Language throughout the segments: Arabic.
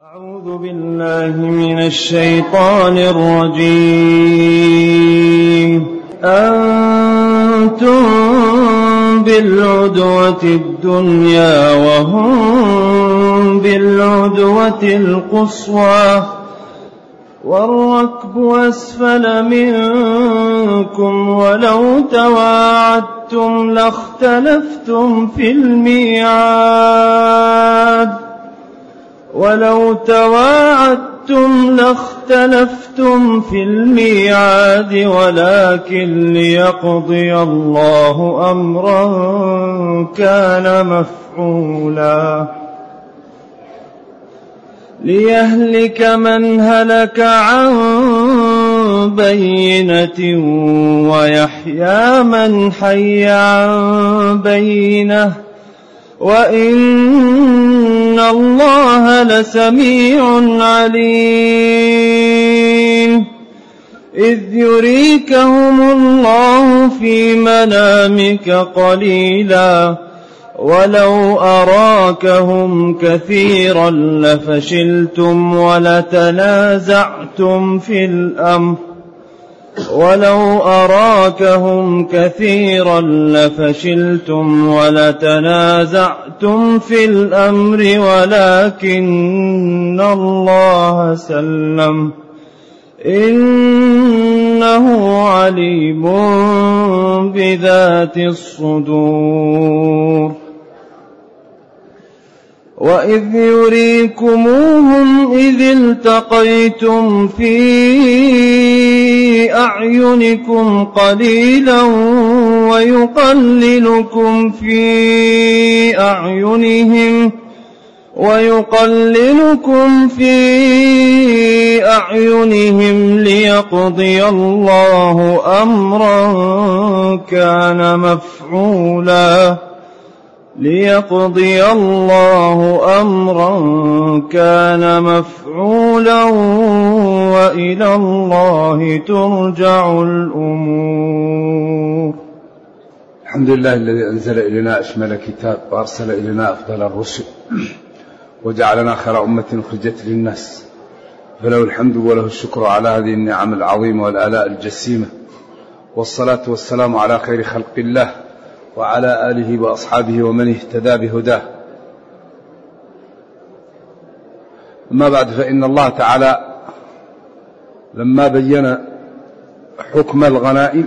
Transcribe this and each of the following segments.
أعوذ بالله من الشيطان الرجيم. أنتم بالعدوة الدنيا وهم بالعدوة القصوى والركب أسفل منكم ولو تواعدتم لاختلفتم في الميعاد ولكن ليقضي الله أمرا كان مفعولا ليهلك من هلك عن بينة ويحيى من حي عن بينة وإن الله لسميع عليم. إذ يريكهم الله في منامك قليلا ولو أراكهم كثيرا لفشلتم ولتنازعتم في الأمر ولكن الله سلم إنه عليم بذات الصدور. وإذ يريكموهم إذ التقيتم في أعينكم قليلا ويقللكم في أعينهم ليقضي الله أمرا كان مفعولا وإلى الله ترجع الأمور. الحمد لله الذي أنزل إلينا أشمل كتاب وأرسل إلينا أفضل الرسل وجعلنا خير أمة أخرجت للناس، فله الحمد وله الشكر على هذه النعم العظيمة والآلاء الجسيمة، والصلاة والسلام على خير خلق الله وعلى آله وأصحابه ومن اهتدى بهداه. أما بعد، فإن الله تعالى لما بين حكم الغنائم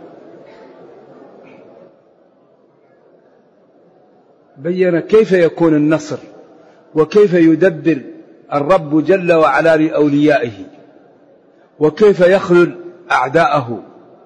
بين كيف يكون النصر وكيف يدبر الرب جل وعلا لأوليائه وكيف يخذل أعداءه.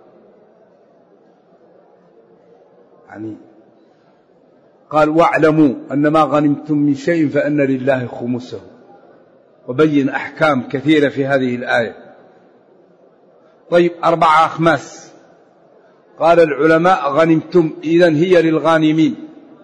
يعني قال: واعلموا أن ما غنمتم من شيء فأن لله خمسه، وبين أحكام كثيرة في هذه الآية. طيب، 4 أخماس قال العلماء غنمتم، إذن هي للغانمين.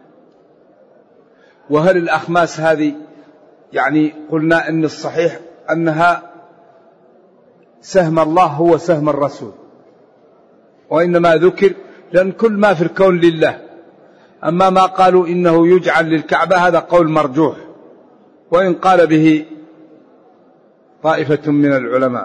وهل الأخماس هذه يعني قلنا أن الصحيح أنها سهم الله هو سهم الرسول، وإنما ذكر لأن كل ما في الكون لله. أما ما قالوا إنه يجعل للكعبة هذا قول مرجوح، وإن قال به طائفة من العلماء.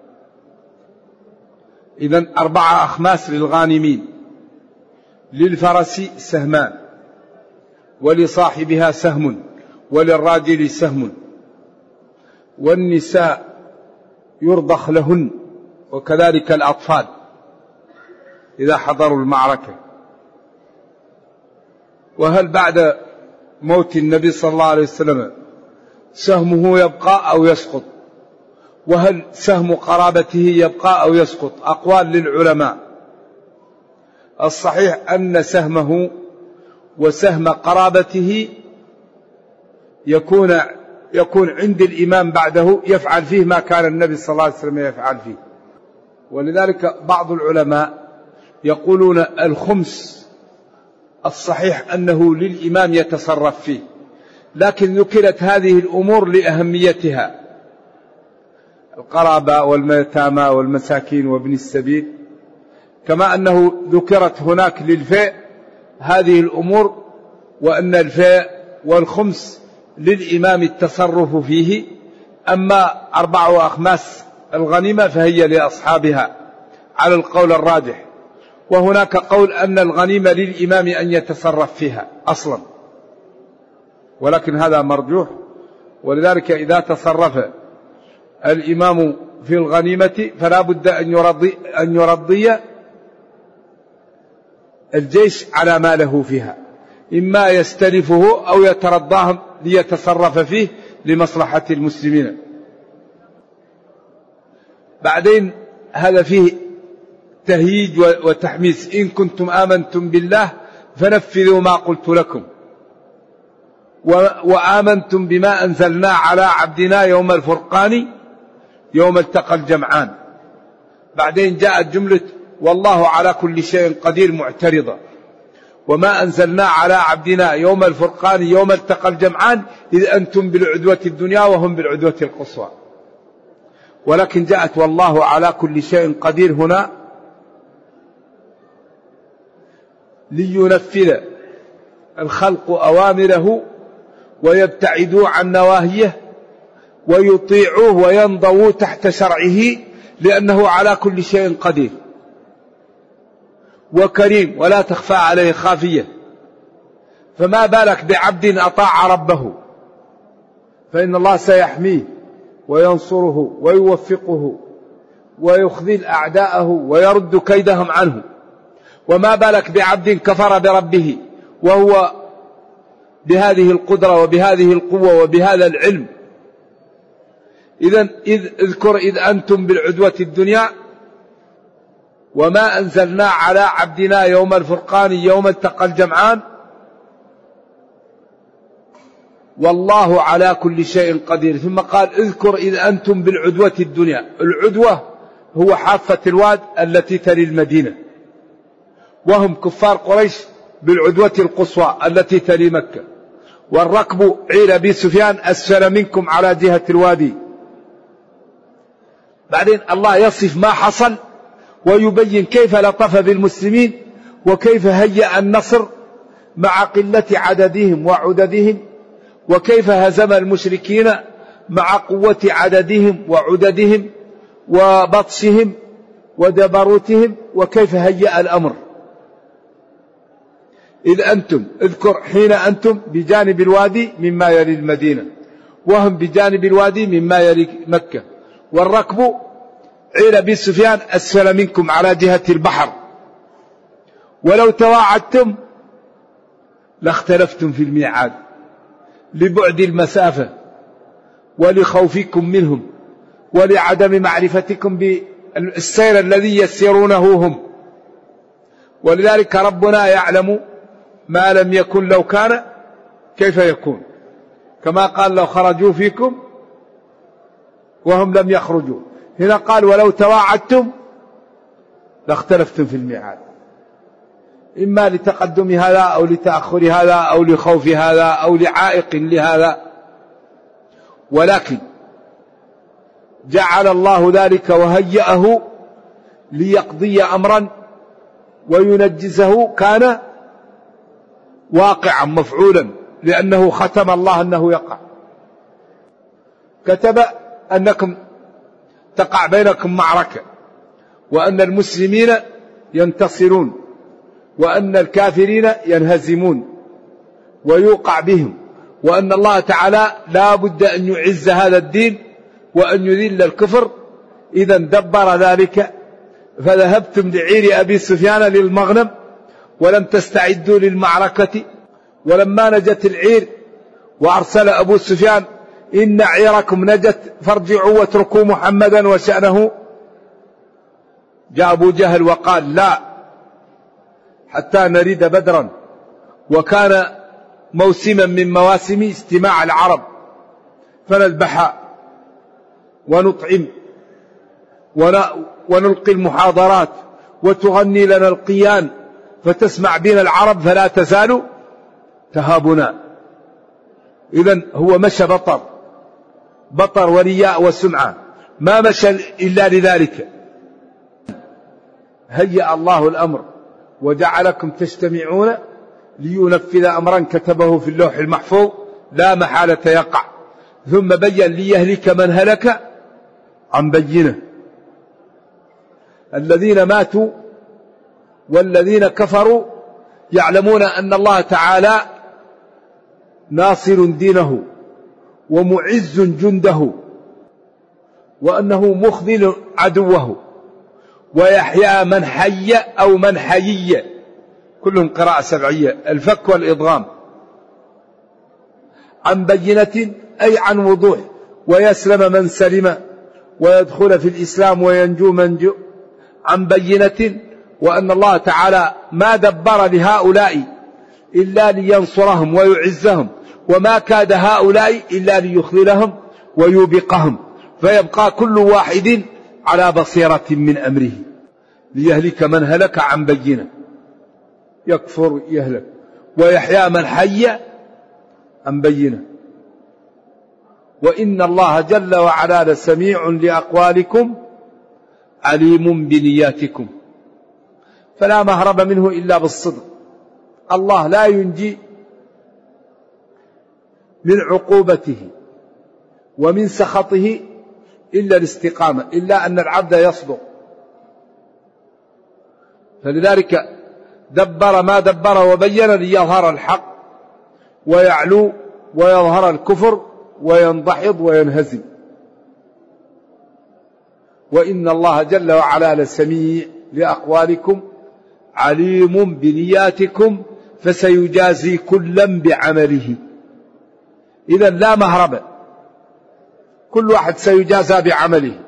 إذن 4 أخماس للغانمين: للفرس سهمان، ولصاحبها سهم، وللراجل سهم، والنساء يرضخ لهن، وكذلك الأطفال إذا حضروا المعركة. وهل بعد موت النبي صلى الله عليه وسلم سهمه يبقى أو يسقط؟ وهل سهم قرابته يبقى أو يسقط؟ أقوال للعلماء. الصحيح أن سهمه وسهم قرابته يكون عند الإمام بعده، يفعل فيه ما كان النبي صلى الله عليه وسلم يفعل فيه. ولذلك بعض العلماء يقولون الخمس الصحيح أنه للإمام يتصرف فيه، لكن ذكرت هذه الأمور لأهميتها: القرابة واليتامى والمساكين وابن السبيل، كما أنه ذكرت هناك للفيء هذه الأمور، وأن الفيء والخمس للإمام التصرف فيه، أما 4 أخماس الغنيمة فهي لأصحابها على القول الراجح. وهناك قول أن الغنيمة للإمام أن يتصرف فيها أصلا، ولكن هذا مرجوح. ولذلك إذا تصرف الإمام في الغنيمة فلا بد أن يرضي الجيش على ما له فيها، إما يستلفه أو يترضاهم ليتصرف فيه لمصلحة المسلمين. بعدين هذا فيه تهييج وتحميس: إن كنتم آمنتم بالله فنفذوا ما قلت لكم وآمنتم بما أنزلنا على عبدنا يوم الفرقان يوم التقى الجمعان. بعدين جاءت جملة والله على كل شيء قدير معترضة: وما أنزلنا على عبدنا يوم الفرقان يوم التقى الجمعان إذ أنتم بالعدوة الدنيا وهم بالعدوة القصوى. ولكن جاءت والله على كل شيء قدير هنا لينفذ الخلق أوامره ويبتعدوا عن نواهيه ويطيعوه وينضووا تحت شرعه، لأنه على كل شيء قدير وكريم ولا تخفى عليه خافية. فما بالك بعبد أطاع ربه فإن الله سيحميه وينصره ويوفقه ويخذل أعداءه ويرد كيدهم عنه. وما بالك بعبد كفر بربه وهو بهذه القدرة وبهذه القوة وبهذا العلم. إذن اذكر إذ أنتم بالعدوة الدنيا وما أنزلنا على عبدنا يوم الفرقان يوم التقى الجمعان والله على كل شيء قدير. ثم قال اذكر إذ أنتم بالعدوة الدنيا. العدوة هو حافة الواد التي تلي المدينة، وهم كفار قريش بالعدوة القصوى التي تلي مكة. والركب عير أبي سفيان أسفل منكم على جهة الوادي. بعدين الله يصف ما حصل ويبين كيف لطف بالمسلمين وكيف هيأ النصر مع قلة عددهم وعددهم، وكيف هزم المشركين مع قوة عددهم وعددهم وبطشهم ودبروتهم، وكيف هيأ الأمر. إذ أنتم اذكر حين أنتم بجانب الوادي مما يلي المدينة وهم بجانب الوادي مما يلي مكة. والركب عير أبي سفيان أسفل منكم على جهة البحر. ولو تواعدتم لاختلفتم في الميعاد لبعد المسافة ولخوفكم منهم ولعدم معرفتكم بالسير الذي يسيرونه هم. ولذلك ربنا يعلم ما لم يكن لو كان كيف يكون، كما قال لو خرجوا فيكم وهم لم يخرجوا. هنا قال ولو تواعدتم لاختلفتم في الميعاد، إما لتقدم هذا أو لتأخر هذا أو لخوف هذا أو لعائق لهذا. ولكن جعل الله ذلك وهيأه ليقضي أمرا وينجزه كان واقعا مفعولا، لأنه ختم الله أنه يقع. كتب أنكم تقع بينكم معركة وأن المسلمين ينتصرون وأن الكافرين ينهزمون ويوقع بهم، وأن الله تعالى لا بد أن يعز هذا الدين وأن يذل الكفر. إذا دبر ذلك فذهبتم لعير أبي سفيان للمغنم ولم تستعدوا للمعركة. ولما نجت العير وأرسل أبو سفيان إن عيركم نجت فارجعوا واتركوا محمدا وشأنه، جاء أبو جهل وقال لا حتى نريد بدرا. وكان موسما من مواسم استماع العرب، فنذبح ونطعم ونلقي المحاضرات وتغني لنا القيان فتسمع بنا العرب فلا تزال تهابنا. إذن هو مشى بطر ورياء وسمعة، ما مشى إلا لذلك. هيأ الله الأمر وجعلكم تجتمعون لينفذ أمرا كتبه في اللوح المحفوظ لا محالة يقع. ثم بين ليهلك من هلك عن بينة. الذين ماتوا والذين كفروا يعلمون أن الله تعالى ناصر دينه ومعز جنده، وأنه مخذل عدوه، ويحيى من حي أو من حيي، كلهم قراءة سبعية، الفك والإضغام. عن بينة أي عن وضوح، ويسلم من سلم، ويدخل في الإسلام وينجو من جو. عن بينة، وأن الله تعالى ما دبر لهؤلاء إلا لينصرهم ويعزهم، وما كاد هؤلاء إلا ليخذلهم ويوبقهم، فيبقى كل واحد على بصيرة من أمره. ليهلك من هلك عن بينة، يكفر يهلك، ويحيى من حي عن بينة. وإن الله جل وعلا لسميع لأقوالكم عليم بنياتكم، فلا مهرب منه إلا بالصدق. الله لا ينجي من عقوبته ومن سخطه إلا الاستقامة، إلا أن العبد يصدق. فلذلك دبر ما دبر وبين ليظهر الحق ويعلو ويظهر الكفر وينضحض وينهزم. وإن الله جل وعلا لسميع لأقوالكم عليم بنياتكم فسيجازي كلا بعمله. إذن لا مهرب، كل واحد سيجازى بعمله،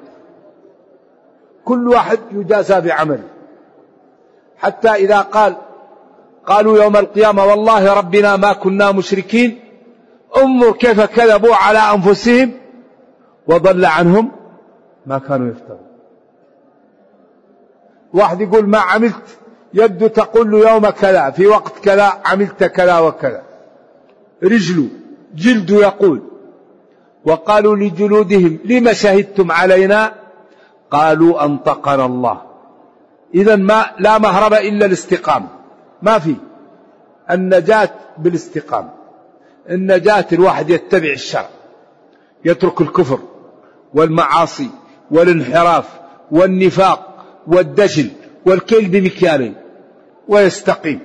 كل واحد يجازى بعمله. حتى إذا قالوا يوم القيامة والله ربنا ما كنا مشركين، انظر كيف كذبوا على أنفسهم وضل عنهم ما كانوا يفترون. واحد يقول ما عملت، يد تقول له يوم كذا في وقت كذا عملت كذا وكذا، رجل جلد يقول. وقالوا لجلودهم لما شهدتم علينا، قالوا أنطقنا الله. إذن لا مهرب إلا الاستقامة، ما في النجاة بالاستقامة. النجاة الواحد يتبع الشرع، يترك الكفر والمعاصي والانحراف والنفاق والدجل والكيل بمكيالين ويستقيم،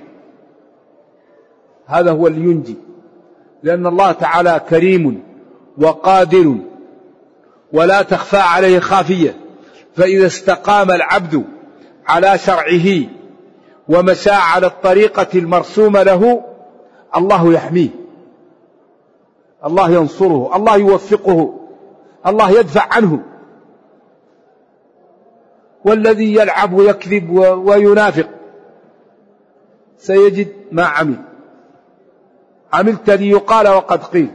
هذا هو اللي ينجي. لأن الله تعالى كريم وقادر ولا تخفى عليه خافية، فإذا استقام العبد على شرعه ومشى على الطريقة المرسومة له، الله يحميه، الله ينصره، الله يوفقه، الله يدفع عنه. والذي يلعب ويكذب وينافق سيجد ما عمل. عملت ليقال وقد قيل،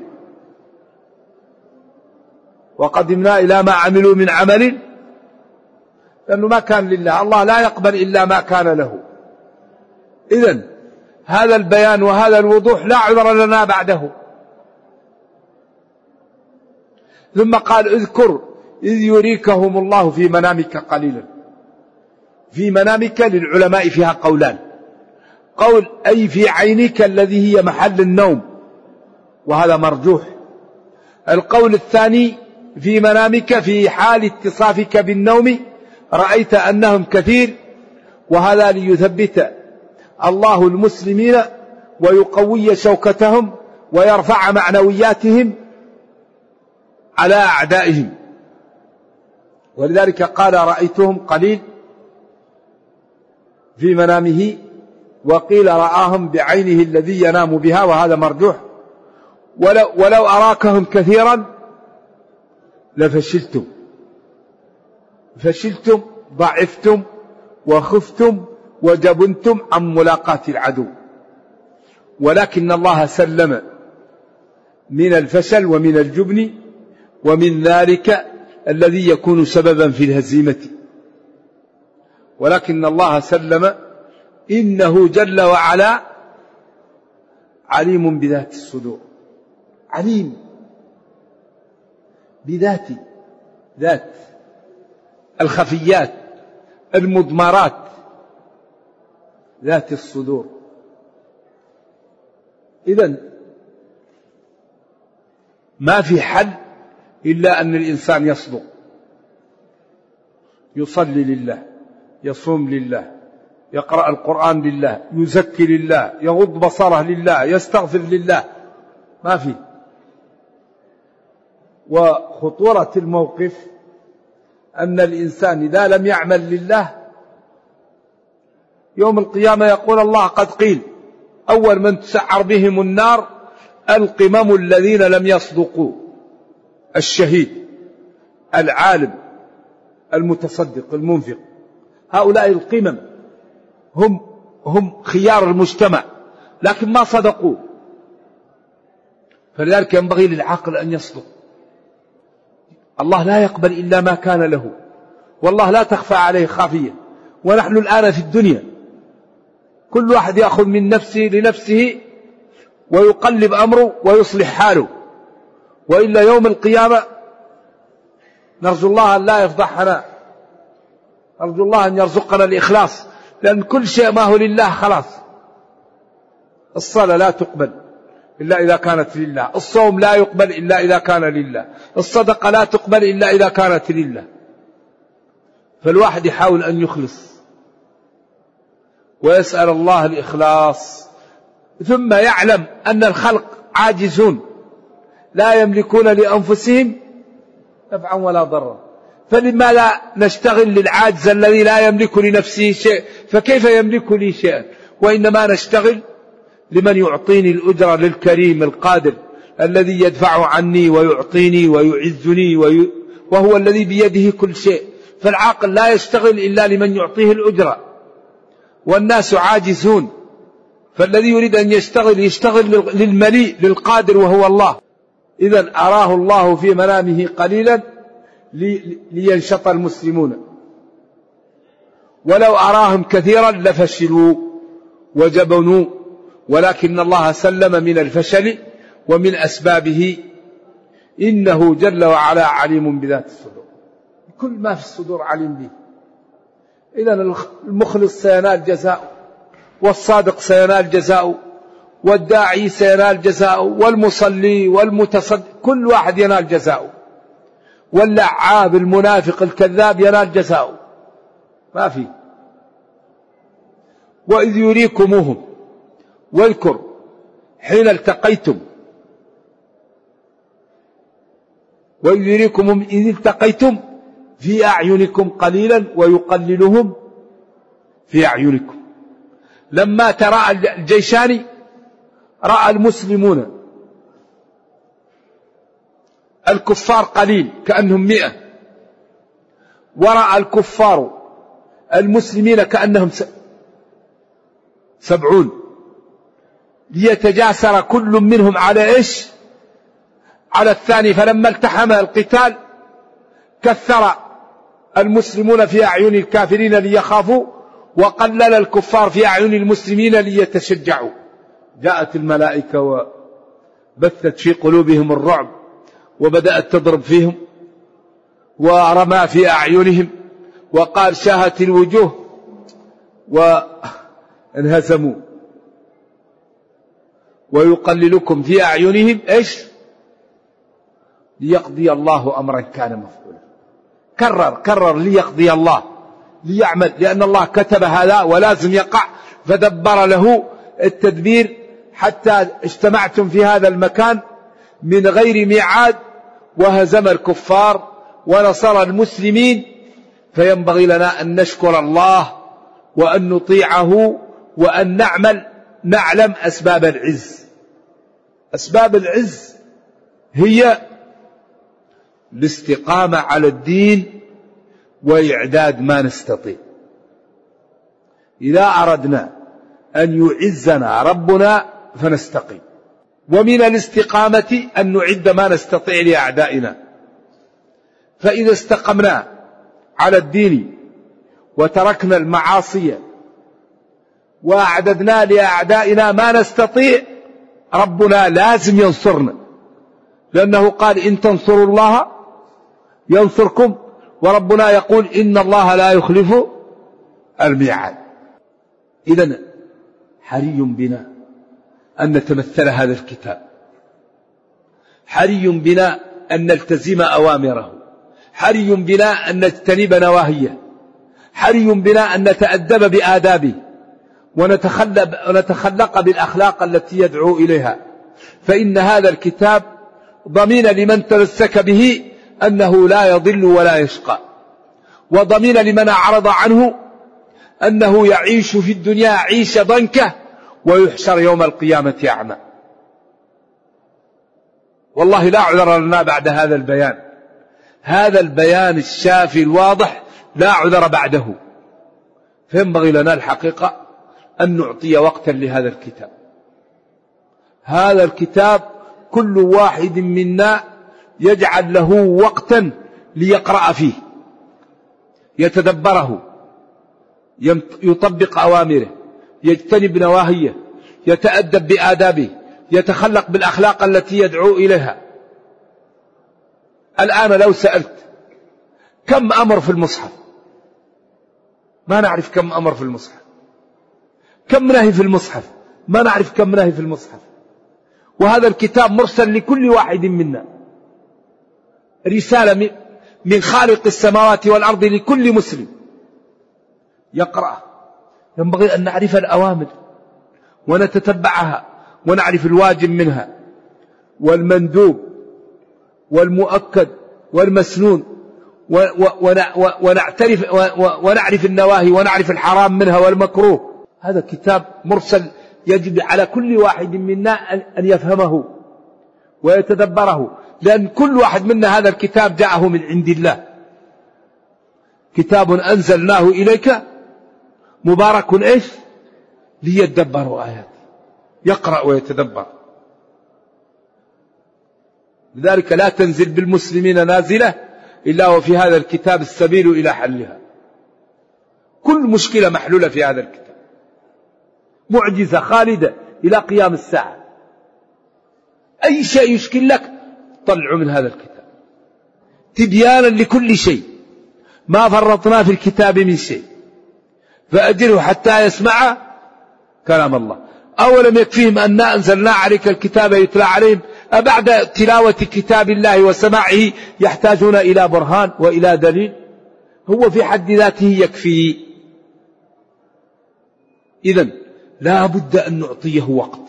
وقدمنا إلى ما عملوا من عمل، لأنه ما كان لله، الله لا يقبل إلا ما كان له. إذن هذا البيان وهذا الوضوح لا عذر لنا بعده. ثم قال اذكر إذ يريكهم الله في منامك قليلا. في منامك للعلماء فيها قولان، قول أي في عينك الذي هي محل النوم، وهذا مرجوح. القول الثاني في منامك في حال اتصافك بالنوم رأيت أنهم كثير، وهذا ليثبت الله المسلمين ويقوي شوكتهم ويرفع معنوياتهم على أعدائهم. ولذلك قال رأيتهم قليل في منامه، وقيل رآهم بعينه الذي ينام بها، وهذا مرجوح. ولو أراكهم كثيرا لفشلتم، فشلتم، ضعفتم وخفتم وجبنتم عن ملاقاة العدو. ولكن الله سلم من الفشل ومن الجبن ومن ذلك الذي يكون سببا في الهزيمة. ولكن الله سلم، إنه جل وعلا عليم بذات الصدور، عليم بذات الخفيات المضمرات، ذات الصدور. إذن ما في حل إلا أن الإنسان يصدق، يصلي لله، يصوم لله، يقرأ القرآن لله، يزكي لله، يغض بصره لله، يستغفر لله، ما في. وخطورة الموقف أن الإنسان إذا لم يعمل لله يوم القيامة يقول الله قد قيل أول من تسعر بهم النار القمم الذين لم يصدقوا، الشهيد، العالم، المتصدق، المنفق، هؤلاء القمم هم خيار المجتمع لكن ما صدقوا. فلذلك ينبغي للعاقل أن يصدق. الله لا يقبل إلا ما كان له، والله لا تخفى عليه خافية. ونحن الآن في الدنيا كل واحد يأخذ من نفسه لنفسه ويقلب أمره ويصلح حاله، وإلا يوم القيامة نرجو الله أن لا يفضحنا، نرجو الله أن يرزقنا الإخلاص، لأن كل شيء ما هو لله خلاص. الصلاة لا تقبل إلا إذا كانت لله، الصوم لا يقبل إلا إذا كان لله، الصدقة لا تقبل إلا إذا كانت لله. فالواحد يحاول أن يخلص ويسأل الله الإخلاص، ثم يعلم أن الخلق عاجزون لا يملكون لأنفسهم نفعا ولا ضرا، فلما لا نشتغل للعاجز الذي لا يملك لنفسه شيء، فكيف يملك لي شيئا؟ وإنما نشتغل لمن يعطيني الأجرة، للكريم القادر الذي يدفع عني ويعطيني ويعزني وهو الذي بيده كل شيء. فالعاقل لا يشتغل إلا لمن يعطيه الأجرة، والناس عاجزون، فالذي يريد أن يشتغل للمليء للقادر وهو الله. إذن أراه الله في منامه قليلا لينشط المسلمون، ولو أراهم كثيرا لفشلوا وجبنوا، ولكن الله سلم من الفشل ومن أسبابه، إنه جل وعلا عليم بذات الصدور، كل ما في الصدور عليم به. إذن المخلص سينال جزاء، والصادق سينال جزاء، والداعي سينال جزاء، والمصلي والمتصدق كل واحد ينال جزاء، واللعاب المنافق الكذاب ينال جزاء، ما في. وإذ يريكموهم، واذكر حين التقيتم، وإذ يريكمهم إذ التقيتم في أعينكم قليلا ويقللهم في أعينكم. لما تراءى الجيشان رأى المسلمون الكفار قليل كأنهم 100، ورأى الكفار المسلمين كأنهم 70، ليتجاسر كل منهم على إيش؟ على الثاني. فلما التحم القتال كثر المسلمون في أعين الكافرين ليخافوا، وقلل الكفار في أعين المسلمين ليتشجعوا. جاءت الملائكة وبثت في قلوبهم الرعب، وبدأت تضرب فيهم، ورمى في أعينهم، وقال شاهت الوجوه، وانهزموا. ويقللكم في أعينهم إيش؟ ليقضي الله أمرا كان مفعولا. كرر ليقضي الله، ليعمل، لأن الله كتب هذا ولازم يقع، فدبر له التدبير حتى اجتمعتم في هذا المكان من غير ميعاد، وهزم الكفار ونصر المسلمين. فينبغي لنا أن نشكر الله وأن نطيعه وأن نعلم أسباب العز. أسباب العز هي الاستقامة على الدين وإعداد ما نستطيع. إذا أردنا أن يعزنا ربنا فنستقيم، ومن الاستقامة أن نعد ما نستطيع لأعدائنا. فإذا استقمنا على الدين وتركنا المعاصي وأعددنا لأعدائنا ما نستطيع، ربنا لازم ينصرنا، لأنه قال إن تنصروا الله ينصركم، وربنا يقول إن الله لا يخلف الميعاد. إذن حري بنا أن نتمثل هذا الكتاب، حري بنا أن نلتزم أوامره، حري بنا أن نجتنب نواهيه، حري بنا أن نتأدب بآدابه ونتخلق بالأخلاق التي يدعو إليها. فإن هذا الكتاب ضمين لمن تمسك به أنه لا يضل ولا يشقى، وضمين لمن أعرض عنه أنه يعيش في الدنيا عيش ضنكه ويحشر يوم القيامة أعمى. والله لا عذر لنا بعد هذا البيان، هذا البيان الشافي الواضح لا عذر بعده. فينبغي لنا الحقيقة أن نعطي وقتا لهذا الكتاب. هذا الكتاب كل واحد منا يجعل له وقتا ليقرأ فيه، يتدبره، يطبق أوامره، يجتنب نواهيه، يتأدب بآدابه، يتخلق بالأخلاق التي يدعو إليها. الآن لو سألت كم أمر في المصحف؟ ما نعرف كم أمر في المصحف. كم نهي في المصحف؟ ما نعرف كم نهي في المصحف. وهذا الكتاب مرسل لكل واحد منا، رسالة من خالق السماوات والأرض لكل مسلم يقرأ. ينبغي أن نعرف الأوامر ونتتبعها ونعرف الواجب منها والمندوب والمؤكد والمسنون، ونعرف النواهي ونعرف الحرام منها والمكروه. هذا كتاب مرسل يجب على كل واحد منا أن يفهمه ويتدبره، لأن كل واحد منا هذا الكتاب جاءه من عند الله. كتاب أنزلناه إليك مبارك إيش؟ ليدبروا آياته، يقرأ ويتدبر. لذلك لا تنزل بالمسلمين نازلة إلا وفي هذا الكتاب السبيل إلى حلها. كل مشكلة محلولة في هذا الكتاب، معجزة خالدة إلى قيام الساعة. أي شيء يشكل لك طلعوا من هذا الكتاب، تبيانا لكل شيء، ما فرطنا في الكتاب من شيء. فأجره حتى يسمع كلام الله. أولم يكفيهم أننا أنزلنا عليك الكتاب يتلى عليهم، أبعد تلاوة كتاب الله وسماعه يحتاجون إلى برهان وإلى دليل؟ هو في حد ذاته يكفي. إذن لا بد أن نعطيه وقت،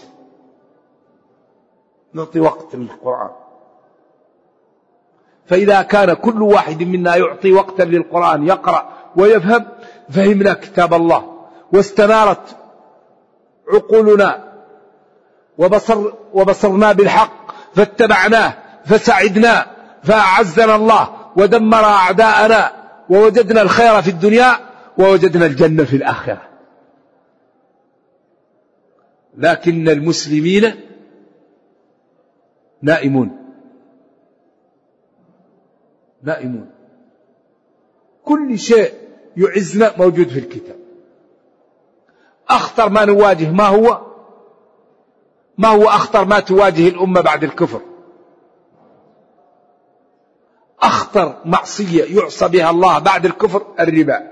نعطي وقت للقرآن. فإذا كان كل واحد منا يعطي وقتا للقرآن يقرأ ويفهم، فهمنا كتاب الله واستنارت عقولنا وبصرنا بالحق فاتبعناه فسعدنا فأعزنا الله ودمر أعداءنا، ووجدنا الخير في الدنيا ووجدنا الجنة في الآخرة. لكن المسلمين نائمون. كل شيء يعزنا موجود في الكتاب. أخطر ما نواجه ما هو أخطر ما تواجه الأمة بعد الكفر؟ أخطر معصية يعصى بها الله بعد الكفر الربا.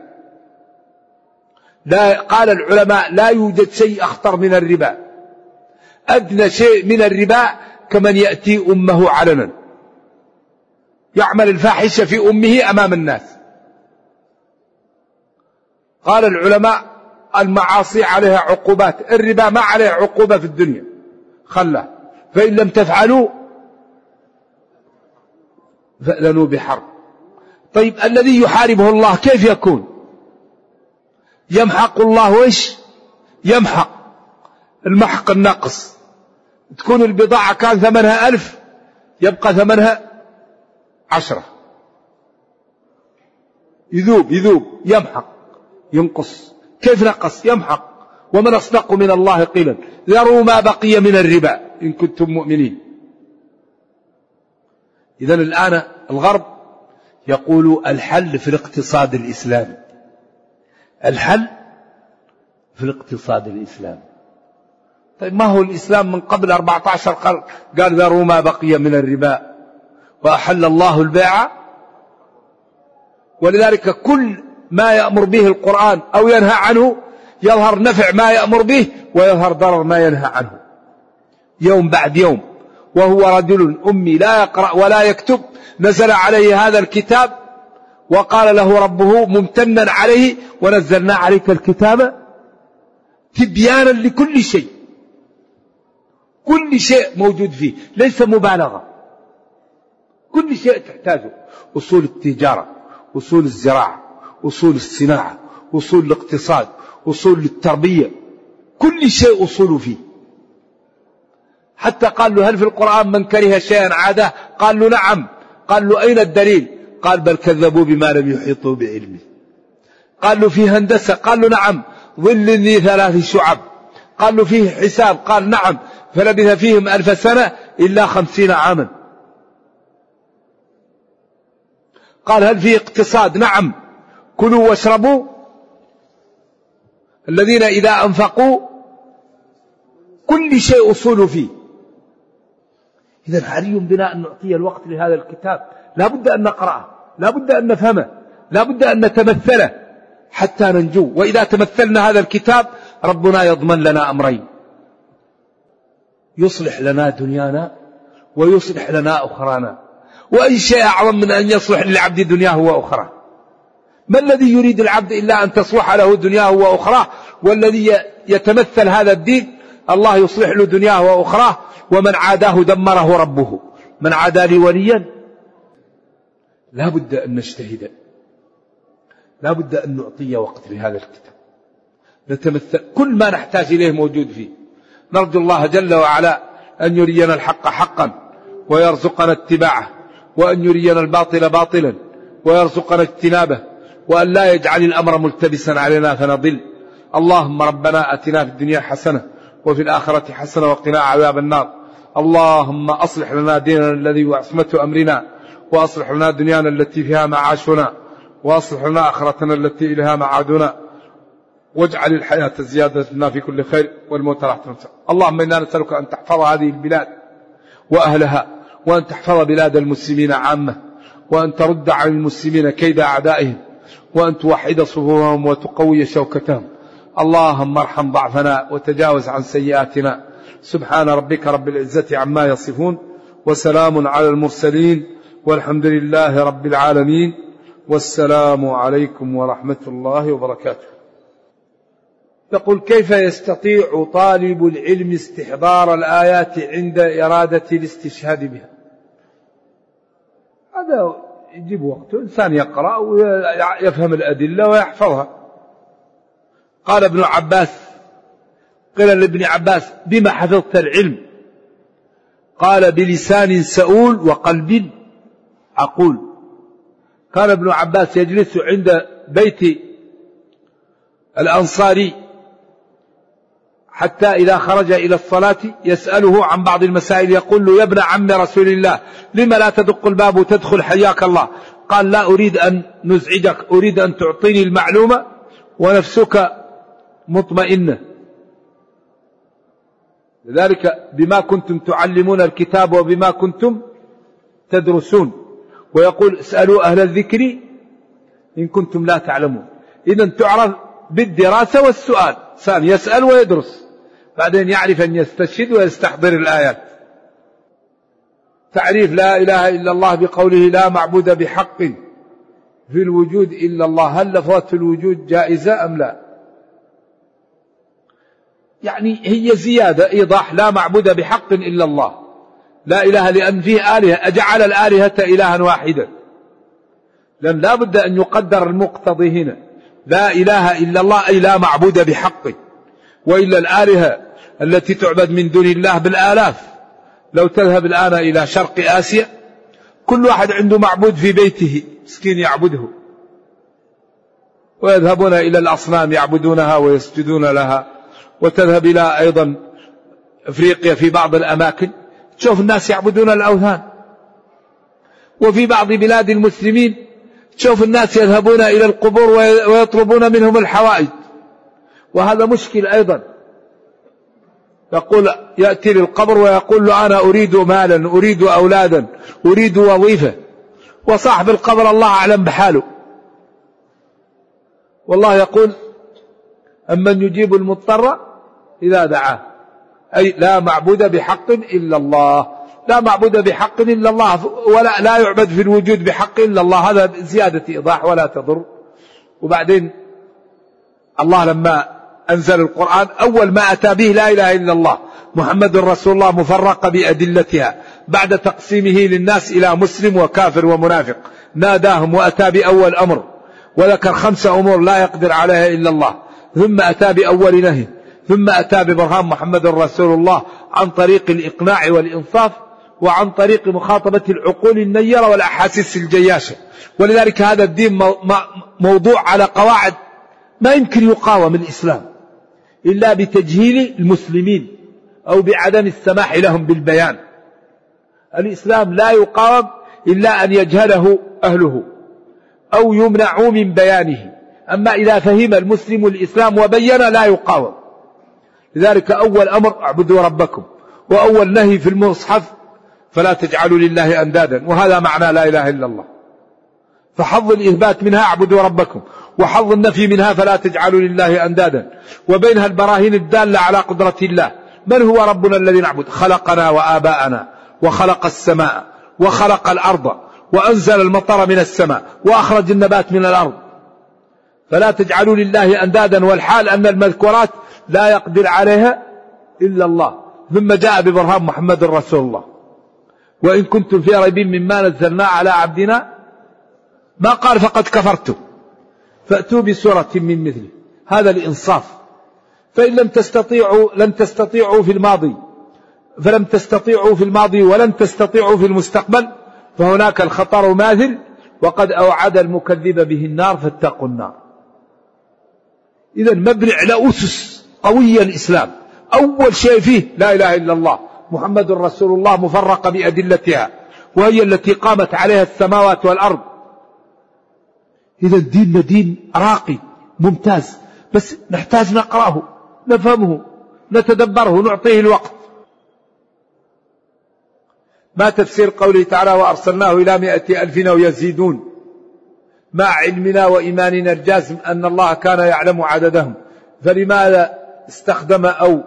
قال العلماء لا يوجد شيء أخطر من الربا. أدنى شيء من الربا كمن يأتي أمه علنا يعمل الفاحشة في أمه أمام الناس. قال العلماء المعاصي عليها عقوبات، الربا ما عليه عقوبة في الدنيا، خلى فإن لم تفعلوا فأذنوا بحرب. طيب الذي يحاربه الله كيف يكون؟ يمحق الله وإيش؟ يمحق المحق النقص. تكون البضاعة كان ثمنها 1000 يبقى ثمنها 10، يذوب يمحق ينقص. كيف نقص؟ يمحق. ومن أصدق من الله قيلا ذروا ما بقي من الربا إن كنتم مؤمنين. إذن الآن الغرب يقول الحل في الاقتصاد الإسلامي، الحل في الاقتصاد الإسلامي. طيب ما هو الإسلام من قبل 14 قرن قال ذروا ما بقي من الربا وأحل الله البيع؟ ولذلك كل ما يأمر به القرآن أو ينهى عنه يظهر نفع ما يأمر به ويظهر ضرر ما ينهى عنه يوم بعد يوم. وهو رجل أمي لا يقرأ ولا يكتب، نزل عليه هذا الكتاب وقال له ربه ممتنا عليه: ونزلنا عليك الكتاب تبيانا لكل شيء. كل شيء موجود فيه، ليس مبالغة، كل شيء تحتاجه: أصول التجارة، أصول الزراعة، أصول الصناعة، أصول الاقتصاد، أصول التربية، كل شيء أصول فيه. حتى قال له: هل في القرآن من كره شيئا عاده؟ قال له: نعم. قال له: أين الدليل؟ قال: بل كذبوا بما لم يحيطوا بعلمه. قال له: فيه هندسة؟ قال له: نعم. ظل ذي 3 شعب. قال له: فيه حساب؟ قال: نعم. فلبث فيهم 1000 سنة إلا 50 عاما. قال: هل فيه اقتصاد؟ نعم. كلوا واشربوا الذين إذا أنفقوا، كل شيء أصول فيه. إذن حري بنا أن نعطي الوقت لهذا الكتاب، لا بد أن نقرأه، لا بد أن نفهمه، لا بد أن نتمثله حتى ننجو. وإذا تمثلنا هذا الكتاب ربنا يضمن لنا أمرين: يصلح لنا دنيانا ويصلح لنا أخرانا. وأي شيء أعظم من أن يصلح للعبد دنياه وأخراه؟ ما الذي يريد العبد إلا أن تصلح له دنياه وأخراه؟ والذي يتمثل هذا الدين الله يصلح له دنياه وأخراه. ومن عاداه دمره ربه. من عادى لي وليا، لا بد أن نجتهد، لا بد أن نعطي وقت لهذا الكتاب، نتمثل، كل ما نحتاج إليه موجود فيه. نرجو الله جل وعلا أن يرينا الحق حقا ويرزقنا اتباعه، وأن يرينا الباطل باطلا ويرزقنا اجتنابه، وأن لا يجعل الأمر ملتبسا علينا فنضل. اللهم ربنا أتنا في الدنيا حسنة وفي الآخرة حسنة وقنا عذاب النار. اللهم أصلح لنا ديننا الذي هو عصمة أمرنا، وأصلح لنا دنيانا التي فيها معاشنا، وأصلح لنا آخرتنا التي إليها معادنا، واجعل الحياة زيادة لنا في كل خير والموت راحة. اللهم إنا نسألك أن تحفظ هذه البلاد وأهلها، وأن تحفظ بلاد المسلمين عامة، وأن ترد عن المسلمين كيد أعدائهم، وأن توحد صفوفهم وتقوي شوكتهم. اللهم ارحم ضعفنا وتجاوز عن سيئاتنا. سبحان ربك رب العزة عما يصفون، وسلام على المرسلين، والحمد لله رب العالمين، والسلام عليكم ورحمة الله وبركاته. يقول: كيف يستطيع طالب العلم استحضار الآيات عند إرادة الاستشهاد بها؟ هذا يجيب وقته، إنسان يقرأ ويفهم الأدلة ويحفظها. قال ابن عباس، قيل لابن عباس: بما حفظت العلم؟ قال: بلسان سؤول وقلب عقول. كان ابن عباس يجلس عند بيت الأنصاري حتى إذا خرج إلى الصلاة يسأله عن بعض المسائل، يقول له: يا ابن عم رسول الله، لما لا تدق الباب وتدخل حياك الله؟ قال: لا أريد أن نزعجك، أريد أن تعطيني المعلومة ونفسك مطمئنة. لذلك بما كنتم تعلمون الكتاب وبما كنتم تدرسون. ويقول: اسألوا أهل الذكر إن كنتم لا تعلمون. إذن تعرف بالدراسة والسؤال، إنسان يسأل ويدرس، بعدين يعرف أن يستشهد ويستحضر الآيات. تعريف لا إله إلا الله بقوله: لا معبود بحق في الوجود إلا الله. هل لفظة الوجود جائزة أم لا؟ يعني هي زيادة إيضاح: لا معبود بحق إلا الله، لا إله، لأن فيه آلهة، أجعل الآلهة إلها واحدا، لأن لا بد أن يقدر المقتضي هنا. لا إله إلا الله أي لا معبود بحق، وإلا الآلهة التي تعبد من دون الله بالآلاف. لو تذهب الآن إلى شرق آسيا كل واحد عنده معبود في بيته مسكين يعبده، ويذهبون إلى الأصنام يعبدونها ويسجدون لها. وتذهب إلى أيضا أفريقيا في بعض الأماكن تشوف الناس يعبدون الأوثان، وفي بعض بلاد المسلمين تشوف الناس يذهبون إلى القبور ويطلبون منهم الحوائج، وهذا مشكل أيضا. يقول يأتي للقبر ويقول له: أنا أريد مالا، أريد أولادا، أريد وظيفة، وصاحب القبر الله أعلم بحاله. والله يقول: أمن يجيب المضطر إذا دعاه، أي لا معبود بحق إلا الله. لا معبود بحق إلا الله، ولا لا يعبد في الوجود بحق إلا الله، هذا زيادة إيضاح ولا تضر. وبعدين الله لما أنزل القرآن أول ما أتى به لا إله إلا الله محمد رسول الله مفرقة بأدلتها بعد تقسيمه للناس إلى مسلم وكافر ومنافق، ناداهم وأتى بأول أمر وذكر 5 أمور لا يقدر عليها إلا الله، ثم أتى بأول نهي، ثم أتى ببرهان محمد رسول الله عن طريق الإقناع والإنصاف وعن طريق مخاطبة العقول النيرة والأحاسيس الجياشة. ولذلك هذا الدين موضوع على قواعد ما يمكن يقاوم الإسلام إلا بتجهيل المسلمين أو بعدم السماح لهم بالبيان. الإسلام لا يقاوم إلا أن يجهله أهله أو يمنعوا من بيانه، أما إذا فهم المسلم الإسلام وبين لا يقاوم. لذلك أول أمر اعبدوا ربكم، وأول نهي في المصحف فلا تجعلوا لله أندادا، وهذا معنى لا إله إلا الله. فحظ الإثبات منها اعبدوا ربكم، وحظ النفي منها فلا تجعلوا لله أندادا، وبينها البراهين الدالة على قدرة الله. من هو ربنا الذي نعبد؟ خلقنا وآباءنا، وخلق السماء وخلق الأرض وأنزل المطر من السماء وأخرج النبات من الأرض، فلا تجعلوا لله أندادا، والحال أن المذكورات لا يقدر عليها إلا الله. ثم جاء ببرهان محمد رسول الله، وإن كنتم في ريب مما نزلنا على عبدنا، ما قال فقد كفرتم فأتوا بسورة من مثله، هذا الإنصاف. فإن لم تستطيعوا لن تستطيعوا في الماضي، فلم تستطيعوا في الماضي ولن تستطيعوا في المستقبل، فهناك الخطر ماثل، وقد أوعد المكذب به النار فاتقوا النار. إذن مبني على أسس قوية الإسلام، أول شيء فيه لا إله إلا الله محمد رسول الله مفرقة بأدلتها، وهي التي قامت عليها السماوات والأرض. إذن ديننا دين راقي ممتاز، بس نحتاج نقرأه نفهمه نتدبره نعطيه الوقت. ما تفسير قوله تعالى وأرسلناه إلى 100,000 أو يزيدون، مع علمنا وإيماننا الجازم أن الله كان يعلم عددهم، فلماذا استخدم أو؟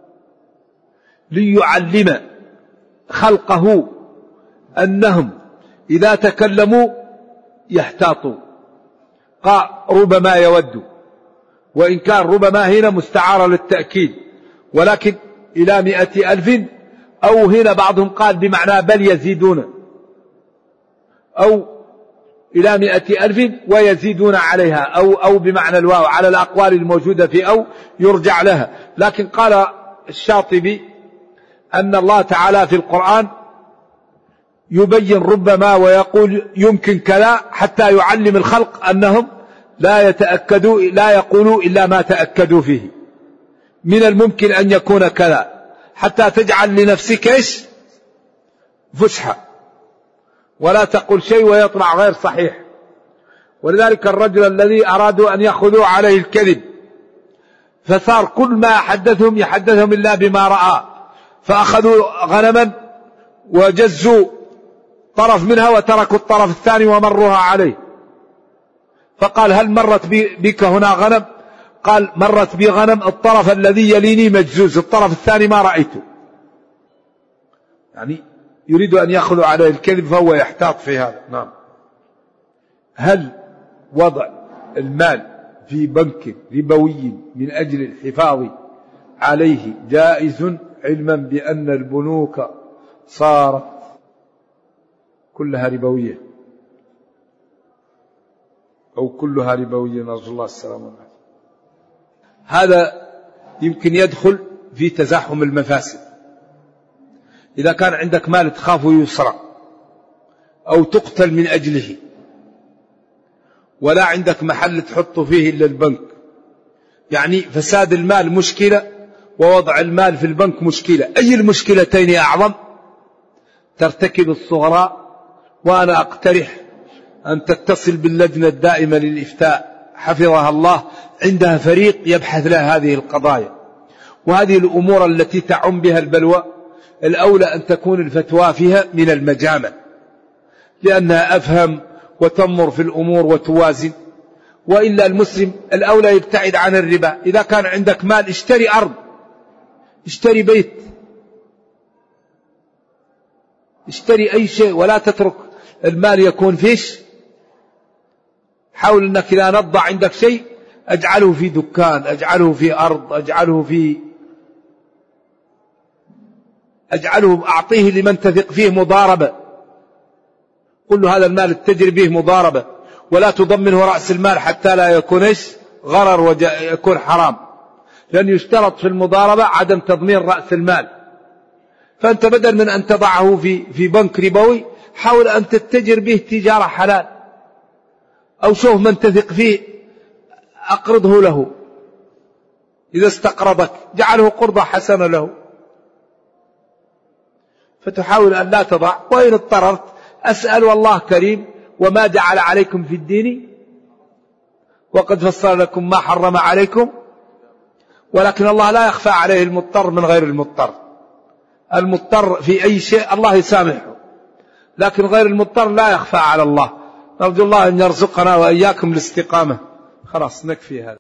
ليعلم خلقه أنهم إذا تكلموا يحتاطوا، قال ربما يود، وإن كان ربما هنا مستعارة للتأكيد، ولكن إلى 100,000 أو هنا بعضهم قال بمعنى بل يزيدون، أو إلى 100,000 ويزيدون عليها، أو بمعنى الواو، على الأقوال الموجودة في أو يرجع لها. لكن قال الشاطبي أن الله تعالى في القرآن يبين ربما ويقول يمكن كذا حتى يعلم الخلق أنهم لا يقولوا إلا ما تأكدوا فيه، من الممكن أن يكون كذا، حتى تجعل لنفسك إيش؟ فسحة، ولا تقول شيء ويطلع غير صحيح. ولذلك الرجل الذي أرادوا أن يأخذوا عليه الكذب، فصار كل ما حدثهم يحدثهم إلا بما رأى، فأخذوا غنما وجزوا طرف منها وتركوا الطرف الثاني ومروها عليه، فقال هل مرت بك هنا غنم؟ قال مرت بي غنم، الطرف الذي يليني مجزوز، الطرف الثاني ما رأيته. يعني يريد أن يأخذوا عليه الكذب، فهو يحتاط في هذا. نعم. هل وضع المال في بنك ربوي من أجل الحفاظ عليه جائز، علما بأن البنوك صارت كلها ربوية أو كلها ربوية، نرجو الله السلامة والعافية. هذا يمكن يدخل في تزاحم المفاسد. إذا كان عندك مال تخاف يسرق أو تقتل من أجله، ولا عندك محل تحط فيه إلا البنك، يعني فساد المال مشكلة، ووضع المال في البنك مشكلة. أي المشكلتين أعظم؟ ترتكب الصغرى. وأنا أقترح أن تتصل باللجنة الدائمة للإفتاء حفظها الله، عندها فريق يبحث لها هذه القضايا، وهذه الأمور التي تعم بها البلوى الأولى أن تكون الفتوى فيها من المجامع، لأنها أفهم وتنظر في الأمور وتوازن. وإلا المسلم الأولى يبتعد عن الربا. إذا كان عندك مال اشتري أرض، اشتري بيت، اشتري أي شيء ولا تترك المال يكون فيش. حاول أنك إذا نضع عندك شيء أجعله في دكان، أجعله في أرض، أجعله أعطيه لمن تثق فيه مضاربة. قل له هذا المال التجري به مضاربة، ولا تضمنه رأس المال حتى لا يكون غرر ويكون حرام، لأن يشترط في المضاربة عدم تضمين رأس المال. فأنت بدل من أن تضعه في بنك ربوي حاول أن تتجر به تجارة حلال، أو شوف من تثق فيه أقرضه له، إذا استقرضك جعله قرضة حسنة له. فتحاول أن لا تضع، وإن اضطررت أسأل والله كريم وما جعل عليكم في الدين وقد فصل لكم ما حرم عليكم، ولكن الله لا يخفى عليه المضطر من غير المضطر. المضطر في أي شيء الله يسامحه، لكن غير المضطر لا يخفى على الله. نرجو الله أن يرزقنا وإياكم الاستقامة. خلاص نكفي هذا.